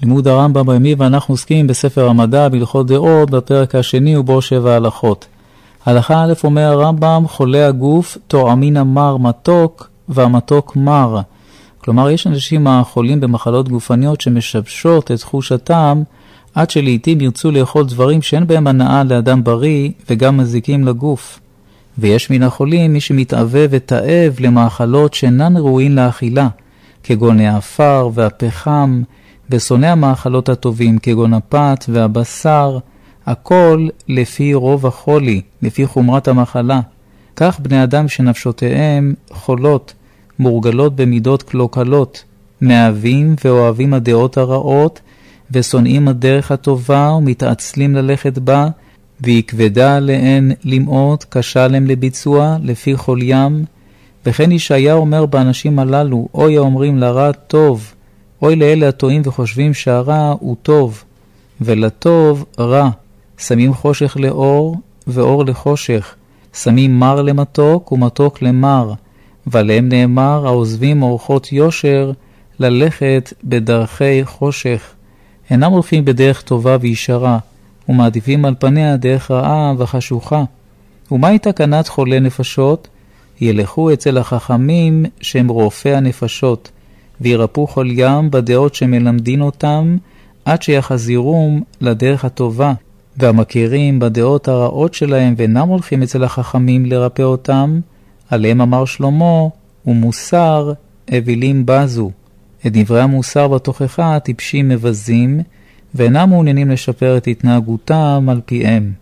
לימוד הרמב"ם בימי, ואנחנו עוסקים בספר המדע בהלכות דעות בפרק השני ובו 7 הלכות. הלכה א' אומר הרמב"ם, חולה הגוף טועמין המר מתוק והמתוק מר. כלומר, יש אנשים החולים במחלות גופניות שמשבשות את תחושתם עד שלעיתים ירצו לאכול דברים שאין בהם הנאה לאדם בריא וגם מזיקים לגוף. ויש מן החולים מי שמתאווה ותאב למאכלות שאינן ראויים לאכילה, כגון האפר והפחם, ושונא המאכלות הטובים כגון הפת והבשר, הכל לפי רוב החולי, לפי חומרת המחלה. כך בני אדם שנפשותיהם חולות, מורגלות במידות קלוקלות, מאהבים ואוהבים הדעות הרעות, ושונאים הדרך הטובה ומתעצלים ללכת בה, והיא כבדה עליהן למאות, קשה להם לביצוע, לפי חוליים. וכן ישעיה אומר באנשים הללו, אוי האומרים לרע טוב, אוי לאלה הטועים וחושבים שהרע הוא טוב, ולטוב רע. שמים חושך לאור ואור לחושך, שמים מר למתוק ומתוק למר, ועליהם נאמר, העוזבים אורחות יושר, ללכת בדרכי חושך. אינם הולכים בדרך טובה וישרה, ומעדיפים על פניה דרך רעה וחשוכה. ומהי תקנת חולי נפשות? ילכו אצל החכמים שהם רופאי הנפשות, וירפו חוליים בדעות שמלמדין אותם, עד שיחזירום לדרך הטובה, והמכירים בדעות הרעות שלהם ואינם הולכים אצל החכמים לרפא אותם, עליהם אמר שלמה, ומוסר אבילים בזו. את דברי המוסר בתוכחה טיפשים מבזים, ואינם מעוניינים לשפר את התנהגותם על פיהם.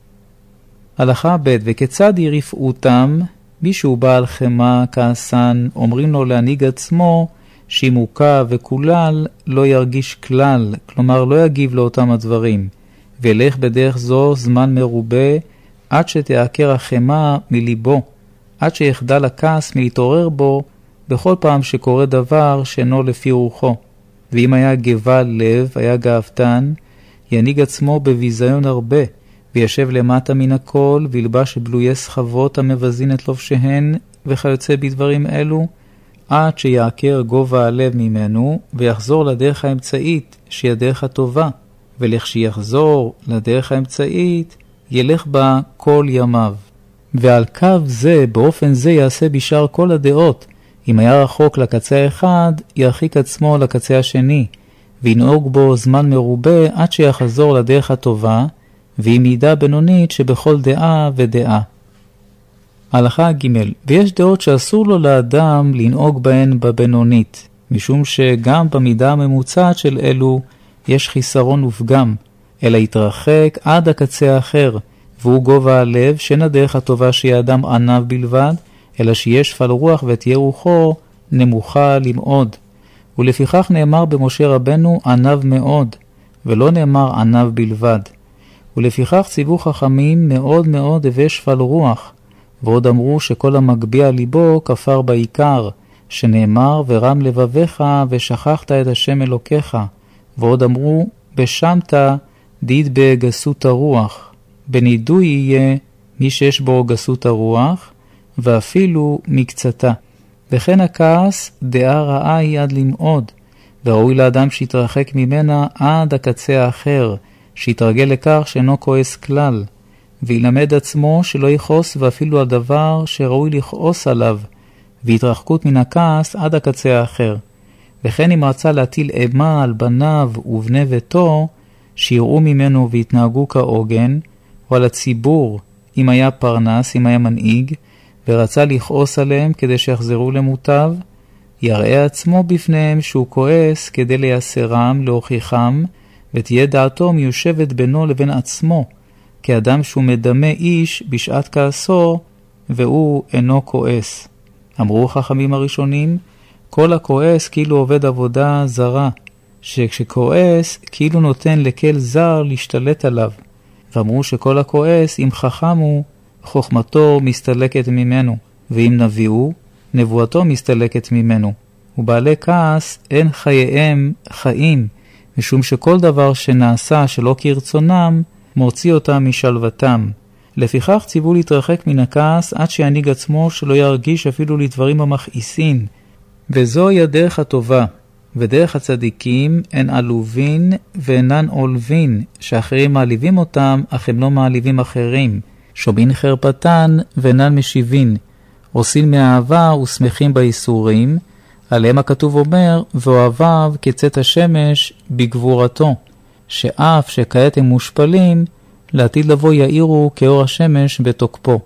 הלכה ב' וכיצד ירפאו אותם? מישהו בעל חמה, כעסן, אומרים לו להנהיג עצמו, שאם הוקע וכולל לא ירגיש כלל, כלומר לא יגיב לאותם הדברים, וילך בדרך זו זמן מרובה, עד שתעקר החמה מליבו, עד שיחדל הכעס מלהתעורר בו, בכל פעם שקורה דבר שאינו לפי רוחו. ואם היה גבל לב, היה גאוותן, ינהיג עצמו בביזיון הרבה, וישב למטה מן הכל, וילבש בלויי סחבות המבזין את לובשהן, וכיוצא בדברים אלו, עד שיעקר גובה הלב ממנו, ויחזור לדרך האמצעית, שהיא הדרך הטובה, ולכשיחזור לדרך האמצעית, ילך בה כל ימיו. ועל קו זה, באופן זה יעשה בשאר כל הדעות. אם היה רחוק לקצה האחד, ירחיק עצמו לקצה השני, וינהוג בו זמן מרובה עד שיחזור לדרך הטובה, והיא מידה בינונית שבכל דעה ודעה. הלכה ג' ויש דעות שאסור לו לאדם לנהוג בהן בבינונית, משום שגם במידה הממוצעת של אלו יש חיסרון ופגם, אלא יתרחק עד הקצה האחר, והוא גובה הלב, שאין הדרך הטובה שיהיה אדם עניו בלבד, אלא שיש שפל רוח ותהיה רוחו נמוכה למאוד. ולפיכך נאמר במשה רבנו עניו מאוד, ולא נאמר עניו בלבד. ולפיכך ציוו חכמים מאוד מאוד הווה שפל רוח, ועוד אמרו שכל המגביע ליבו כפר בעיקר, שנאמר ורם לבביך ושכחת את השם אלוקיך, ועוד אמרו בשמת דיד בגסות הרוח, בנידוי יהיה מי שיש בו גסות הרוח, ואפילו מקצתה. וכן הכעס דעה רעה היא עד למאוד, וראוי לאדם שיתרחק ממנה עד הקצה האחר, שיתרגל לכך שאינו כועס כלל, וילמד עצמו שלא יכעוס ואפילו הדבר שראוי לכעוס עליו, והתרחקות מן הכעס עד הקצה האחר. וכן אם רצה להטיל אימה על בניו ובני ביתו, שיראו ממנו והתנהגו כעוגן, או על הציבור, אם היה פרנס, אם היה מנהיג, ורצה לכעוס עליהם כדי שיחזרו למוטב, יראה עצמו בפניהם שהוא כועס כדי לייסרם, להוכיחם, ותהיה דעתו מיושבת בינו לבין עצמו, כאדם שהוא מדמה איש בשעת כעסו, והוא אינו כועס. אמרו חכמים הראשונים, כל הכועס כאילו עובד עבודה זרה, שכשכועס כאילו נותן לקל זר להשתלט עליו. ואמרו שכל הכועס, אם חכם הוא, חוכמתו מסתלקת ממנו, ואם נביא הוא, נבואתו מסתלקת ממנו. ובעלי כעס אין חייהם חיים, משום שכל דבר שנעשה שלא כרצונם, מוציא אותם משלוותם. לפיכך ציוו להתרחק מן הכעס עד שיניג עצמו שלא ירגיש אפילו לדברים המכעיסים, וזוהי הדרך הטובה. ודרך הצדיקים הן עלובין ואינן עולבין, שאחרים מעליבים אותם, אך הם לא מעליבים אחרים. שומעים חרפתן ואינן משיבין, עושים מאהבה ושמחים בייסורים, עליהם הכתוב אומר, ואוהביו כצאת השמש בגבורתו, שאף שכעת הם מושפלים, לעתיד לבוא יאירו כאור השמש בתוקפו.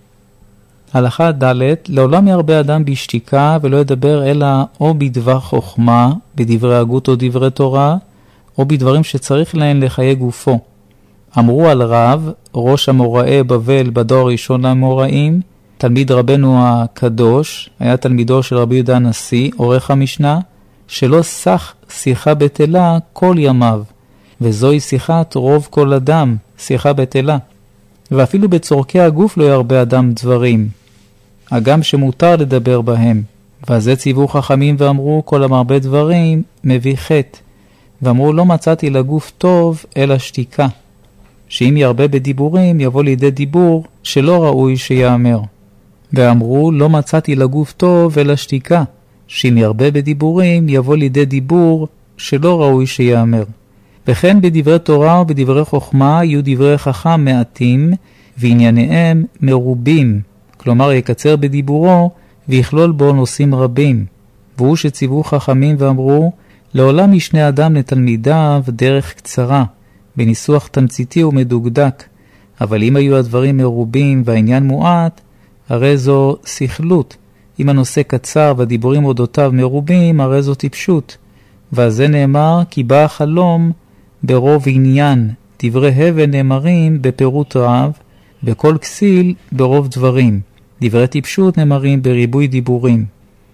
הלכה ד' לעולם ירבה אדם בשתיקה ולא ידבר אלא או בדבר חוכמה, בדברי הגות או דברי תורה, או בדברים שצריך להן לחיי גופו. אמרו על רב, ראש המוראי בבל בדור הראשון למוראים, תלמיד רבנו הקדוש, היה תלמידו של רבי יהודה הנשיא, עורך המשנה, שלא סך שיחה בטלה כל ימיו, וזוהי שיחת רוב כל אדם, שיחה בטלה. ואפילו בצורכי הגוף לא ירבה אדם דברים, הגם שמותר לדבר בהם. וזה ציוו חכמים ואמרו, כל המרבה דברים מביא חטא. ואמרו, לא מצאתי לגוף טוב אלא שתיקה, שאם ירבה בדיבורים יבוא לידי דיבור שלא ראוי שיאמר. ואמרו, לא מצאתי לגוף טוב אלא שתיקה, שאם ירבה בדיבורים יבוא לידי דיבור שלא ראוי שיאמר. וכן בדברי תורה ובדברי חוכמה יהיו דברי חכם מעטים, וענייניהם מרובים, כלומר יקצר בדיבורו ויכלול בו נושאים רבים. והוא שציוו חכמים ואמרו, לעולם ישנה אדם לתלמידיו דרך קצרה, בניסוח תמציתי ומדוקדק, אבל אם היו הדברים מרובים והעניין מועט, הרי זו שכלות. אם הנושא קצר והדיבורים אודותיו מרובים, הרי זו טיפשות. ועל זה נאמר, כי בא החלום ברוב עניין, דברי הבל נאמרים בפירוט רב, בכל כסיל ברוב דברים, דברי טיפשות נאמרים בריבוי דיבורים.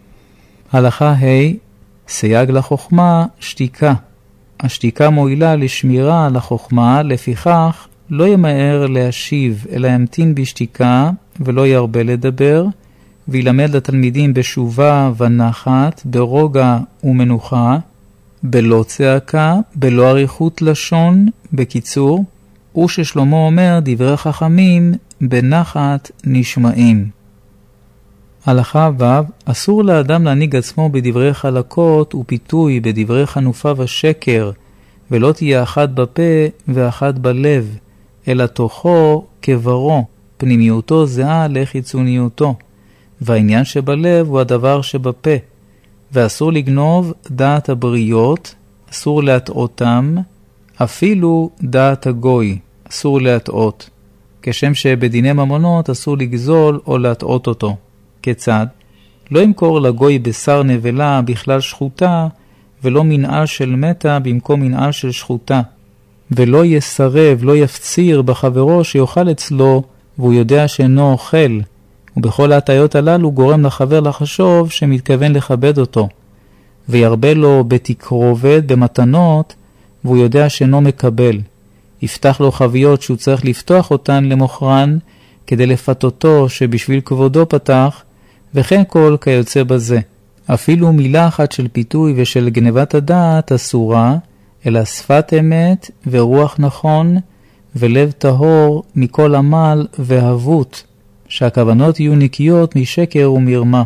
הלכה ה' סייג לחוכמה שתיקה. השתיקה מועילה לשמירה על החוכמה, לפיכך לא ימהר להשיב, אלא ימתין בשתיקה ולא ירבה לדבר, וילמד לתלמידים בשובה ונחת, ברוגע ומנוחה, בלא צעקה, בלא אריכות לשון, בקיצור, וששלמה אומר דברי חכמים בנחת נשמעים. הלכה ו' אסור לאדם להנהיג עצמו בדברי חלקות ופיתוי, בדברי חנופה ושקר, ולא תהיה אחת בפה ואחת בלב, אלא תוכו כברו, פנימיותו זהה לחיצוניותו, והעניין שבלב הוא הדבר שבפה. ואסור לגנוב דעת הבריות, אסור להטעותם, אפילו דעת הגוי, אסור להטעות. כשם שבדיני ממונות אסור לגזול או להטעות אותו. כיצד? לא ימכור לגוי בשר נבלה בכלל שחוטה, ולא מנעל של מתה במקום מנעל של שחוטה. ולא יסרב, לא יפציר בחברו שיאכל אצלו, והוא יודע שאינו אוכל. ובכל ההטעיות הללו גורם לחבר לחשוב שמתכוון לכבד אותו. וירבה לו בתקרובת, במתנות, והוא יודע שאינו מקבל. יפתח לו חביות שהוא צריך לפתוח אותן למוכרן, כדי לפתותו שבשביל כבודו פתח, וכן כל כיוצא בזה. אפילו מילה אחת של פיתוי ושל גנבת הדעת אסורה, אלא שפת אמת ורוח נכון, ולב טהור מכל עמל והבות, שהכוונות יהיו נקיות משקר ומרמה.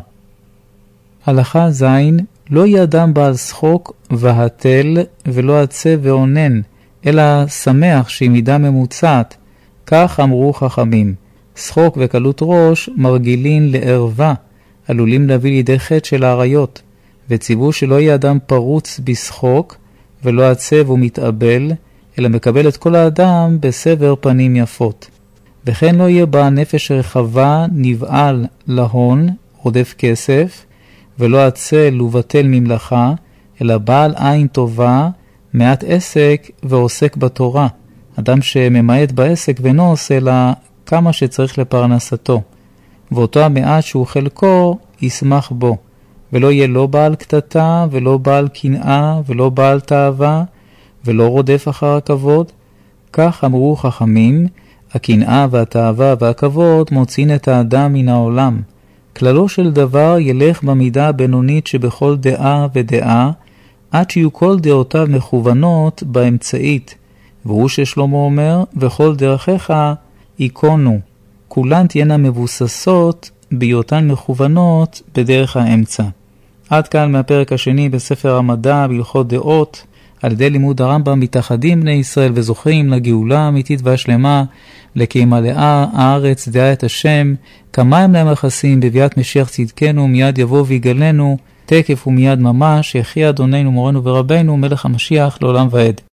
הלכה ז' לא יהיה אדם בעל שחוק והתל ולא עצב ועונן, אלא שמח שהיא מידה ממוצעת. כך אמרו חכמים. שחוק וקלות ראש מרגילין לערווה, עלולים להביא לידי חטא של העריות, וציוו שלא יהיה אדם פרוץ בשחוק ולא עצב ומתאבל, אלא מקבל את כל האדם בסבר פנים יפות. וכן לא יהיה בה נפש רחבה נבעל להון, רודף כסף, ולא עצל ובטל ממלאכה, אלא בעל עין טובה, מעט עסק ועוסק בתורה. אדם שממעט בעסק ואינו עושה לה כמה שצריך לפרנסתו. ואותו המעט שהוא חלקו ישמח בו. ולא יהיה לא בעל קטטה ולא בעל קנאה ולא בעל תאווה ולא רודף אחר הכבוד. כך אמרו חכמים, הקנאה והתאווה והכבוד מוציאים את האדם מן העולם. כללו של דבר ילך במידה הבינונית שבכל דעה ודעה, עד שיהיו כל דעותיו מכוונות באמצעית. והוא ששלמה אומר, וכל דרכיך יקונו. כולן תהיינה מבוססות בהיותן מכוונות בדרך האמצע. עד כאן מהפרק השני בספר המדע בהלכות דעות. על ידי לימוד הרמב"ם מתאחדים בני ישראל וזוכים לגאולה האמיתית והשלמה, כי ימלאה הארץ דעה את השם, כמה הם להם יחסים בביאת משיח צדקנו, מיד יבוא ויגלנו, תקף ומיד ממש, יחי אדוננו מורנו ורבנו, מלך המשיח לעולם ועד.